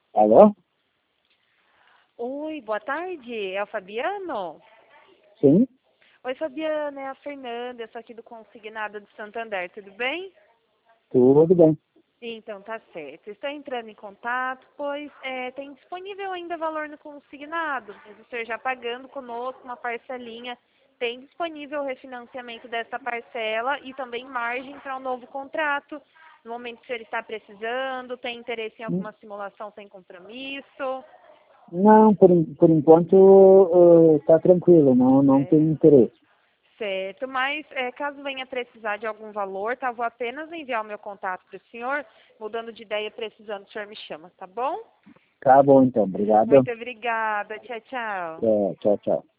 Alô? Oi, boa tarde. É o Fabiano? Sim, Oi, Fabiano, é a Fernanda, eu sou aqui do Consignado de Santander, tudo bem? tudo bem. Então, tá certo. Estou entrando em contato, pois tem disponível ainda valor no consignado. Mesmo o senhor já pagando conosco uma parcelinha, tem disponível o refinanciamento dessa parcela e também margem para um novo contrato. No momento que o senhor está precisando, tem interesse em alguma simulação sem compromisso? Não, por enquanto está tranquilo, não É. tem interesse. Certo, mas caso venha precisar de algum valor, tá? Vou apenas enviar o meu contato para o senhor. Mudando de ideia, precisando, o senhor me chama, tá bom? Tá bom então, obrigado. Muito obrigada. Tchau, tchau. Tchau, tchau.